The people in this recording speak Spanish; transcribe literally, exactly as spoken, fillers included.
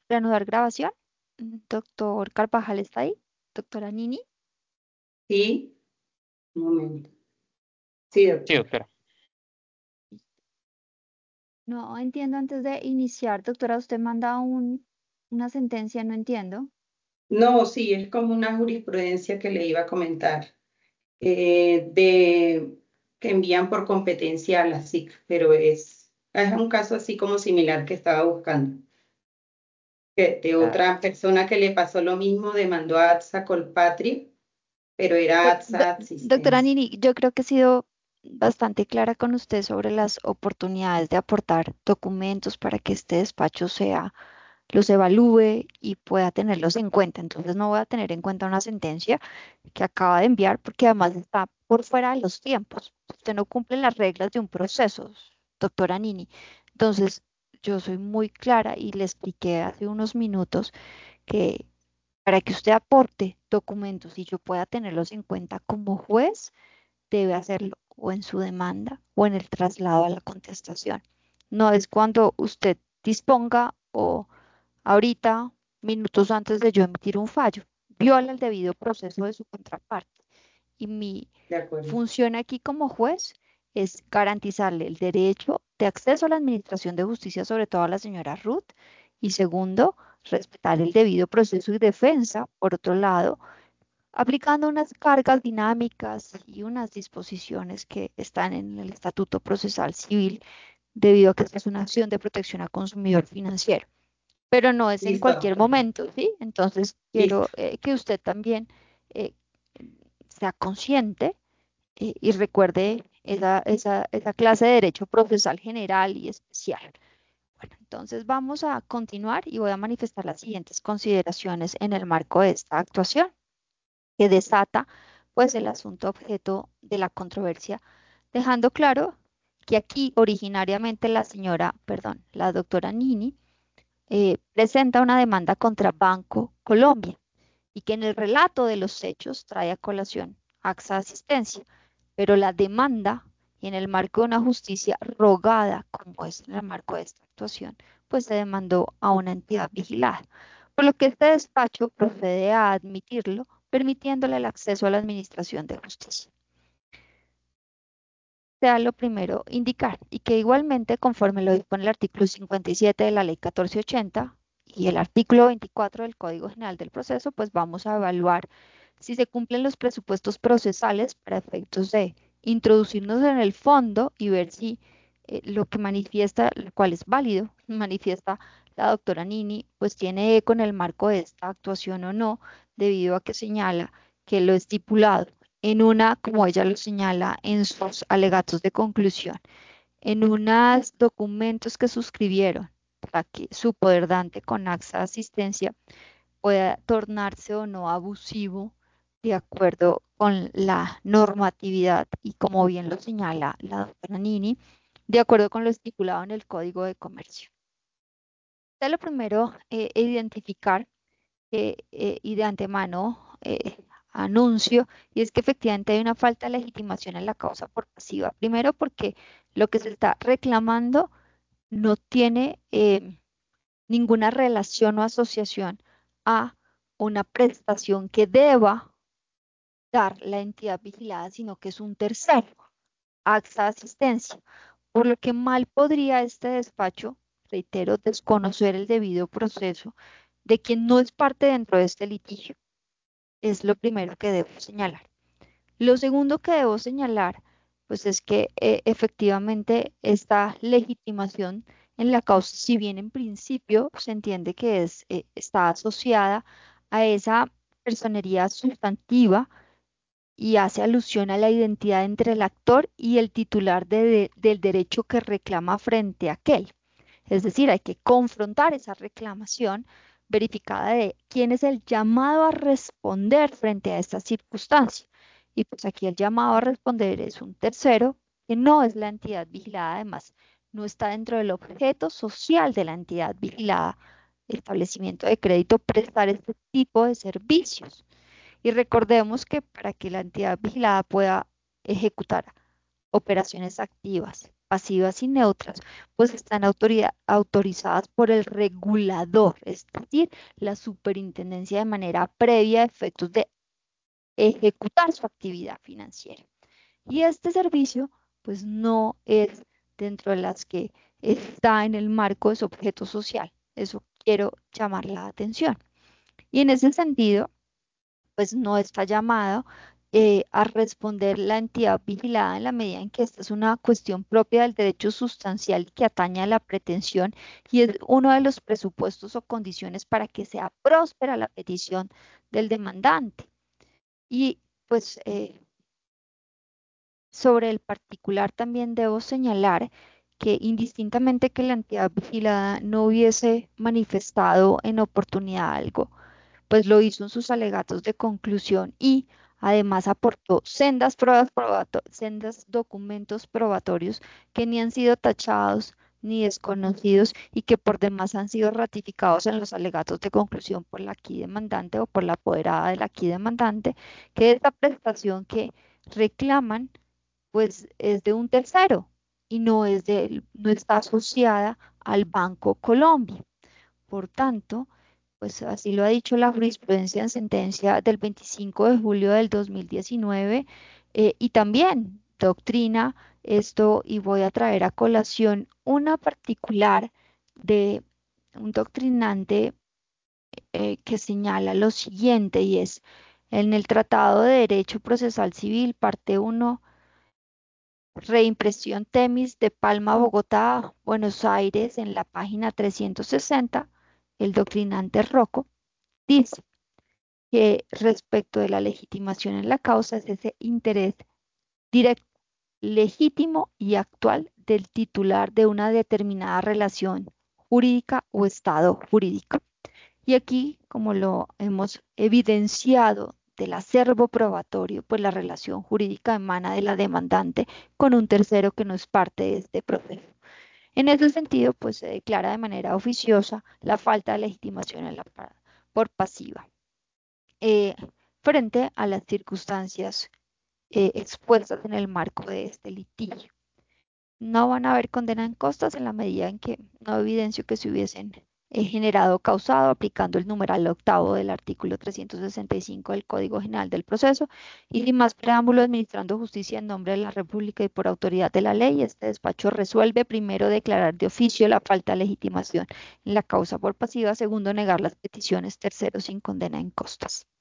Reanudar grabación. Doctor Carvajal está ahí. Doctora Nini. Sí, un momento. Sí, Sí, doctor. doctora. No entiendo antes de iniciar, doctora, usted manda un, una sentencia, no entiendo. No, sí, es como una jurisprudencia que le iba a comentar, eh, de que envían por competencia a la S I C, pero es, es un caso así como similar que estaba buscando. Que de Ah, otra persona que le pasó lo mismo, demandó a ATSA Colpatria, pero era bueno, do- ATSA doctora Asistencia. Nini, yo creo que he sido bastante clara con usted sobre las oportunidades de aportar documentos para que este despacho sea, los evalúe y pueda tenerlos en cuenta. Entonces no voy a tener en cuenta una sentencia que acaba de enviar porque además está por fuera de los tiempos. Usted no cumple las reglas de un proceso, doctora Nini. Entonces, yo soy muy clara y le expliqué hace unos minutos que para que usted aporte documentos y yo pueda tenerlos en cuenta como juez, debe hacerlo o en su demanda o en el traslado a la contestación. No es cuando usted disponga o ahorita, minutos antes de yo emitir un fallo, viola el debido proceso de su contraparte. Y mi De acuerdo. función aquí como juez es garantizarle el derecho de acceso a la administración de justicia, sobre todo a la señora Ruth. Y segundo, respetar el debido proceso y defensa, por otro lado, aplicando unas cargas dinámicas y unas disposiciones que están en el Estatuto Procesal Civil, debido a que esta es una acción de protección al consumidor financiero, pero no es en Listo, cualquier doctor. momento, ¿sí? Entonces, quiero Listo. eh, que usted también eh, sea consciente eh, y recuerde esa, esa, esa clase de derecho procesal general y especial. Bueno, entonces vamos a continuar y voy a manifestar las siguientes consideraciones en el marco de esta actuación que desata pues el asunto objeto de la controversia, dejando claro que aquí originariamente la señora, perdón, la doctora Nini eh, presenta una demanda contra Banco Colombia y que en el relato de los hechos trae a colación AXA Asistencia, pero la demanda y en el marco de una justicia rogada, como es en el marco de esta actuación, pues se demandó a una entidad vigilada, por lo que este despacho procede a admitirlo, permitiéndole el acceso a la administración de justicia. Sea lo primero indicar y que igualmente, conforme lo dispone el artículo cincuenta y siete de la Ley catorce ochenta y el artículo veinticuatro del Código General del Proceso, pues vamos a evaluar si se cumplen los presupuestos procesales para efectos de introducirnos en el fondo y ver si eh, lo que manifiesta, lo cual es válido, manifiesta la doctora Nini, pues tiene eco en el marco de esta actuación o no, debido a que señala que lo estipulado en una, como ella lo señala en sus alegatos de conclusión, en unos documentos que suscribieron para que su poder dante con AXA Asistencia pueda tornarse o no abusivo de acuerdo con la normatividad y como bien lo señala la doctora Nini, de acuerdo con lo estipulado en el Código de Comercio. Entonces, lo primero, eh, identificar eh, eh, y de antemano eh, anuncio, y es que efectivamente hay una falta de legitimación en la causa por pasiva. Primero porque lo que se está reclamando no tiene eh, ninguna relación o asociación a una prestación que deba dar la entidad vigilada, sino que es un tercero, AXA Asistencia, por lo que mal podría este despacho, reitero, desconocer el debido proceso de quien no es parte dentro de este litigio. Es lo primero que debo señalar. Lo segundo que debo señalar, pues es que eh, efectivamente esta legitimación en la causa, si bien en principio se entiende que es, eh, está asociada a esa personería sustantiva y hace alusión a la identidad entre el actor y el titular de- de- del derecho que reclama frente a aquel. Es decir, hay que confrontar esa reclamación verificada de quién es el llamado a responder frente a esta circunstancia. Y pues aquí el llamado a responder es un tercero que no es la entidad vigilada, además, no está dentro del objeto social de la entidad vigilada, el establecimiento de crédito, prestar este tipo de servicios. Y recordemos que para que la entidad vigilada pueda ejecutar operaciones activas, pasivas y neutras, pues están autoridad- autorizadas por el regulador, es decir, la superintendencia de manera previa a efectos de ejecutar su actividad financiera. Y este servicio, pues no es dentro de las que está en el marco de su objeto social. Eso quiero llamar la atención. Y en ese sentido, pues no está llamado eh, a responder la entidad vigilada en la medida en que esta es una cuestión propia del derecho sustancial que atañe a la pretensión y es uno de los presupuestos o condiciones para que sea próspera la petición del demandante. Y pues eh, sobre el particular también debo señalar que indistintamente que la entidad vigilada no hubiese manifestado en oportunidad algo, pues lo hizo en sus alegatos de conclusión y además aportó sendas pruebas probato- sendas documentos probatorios que ni han sido tachados ni desconocidos y que por demás han sido ratificados en los alegatos de conclusión por la aquí demandante o por la apoderada de la aquí demandante, que esta prestación que reclaman pues es de un tercero y no es de, no está asociada al Banco Colombia. Por tanto, pues así lo ha dicho la jurisprudencia en sentencia del veinticinco de julio del dos mil diecinueve eh, y también doctrina esto y voy a traer a colación una particular de un doctrinante eh, que señala lo siguiente y es en el Tratado de Derecho Procesal Civil, parte uno. Reimpresión Temis de Palma, Bogotá, Buenos Aires, en la página trescientos sesenta, el doctrinante Rocco dice que respecto de la legitimación en la causa es ese interés directo, legítimo y actual del titular de una determinada relación jurídica o estado jurídico. Y aquí, como lo hemos evidenciado del acervo probatorio, pues la relación jurídica emana de la demandante con un tercero que no es parte de este proceso. En ese sentido, pues se declara de manera oficiosa la falta de legitimación en la, por pasiva eh, frente a las circunstancias eh, expuestas en el marco de este litigio. No van a haber condena en costas en la medida en que no evidencio que se hubiesen eh, generado causado aplicando el numeral octavo del artículo trescientos sesenta y cinco del Código General del Proceso y sin más preámbulo administrando justicia en nombre de la República y por autoridad de la ley, este despacho resuelve primero declarar de oficio la falta de legitimación en la causa por pasiva, segundo negar las peticiones, tercero sin condena en costas.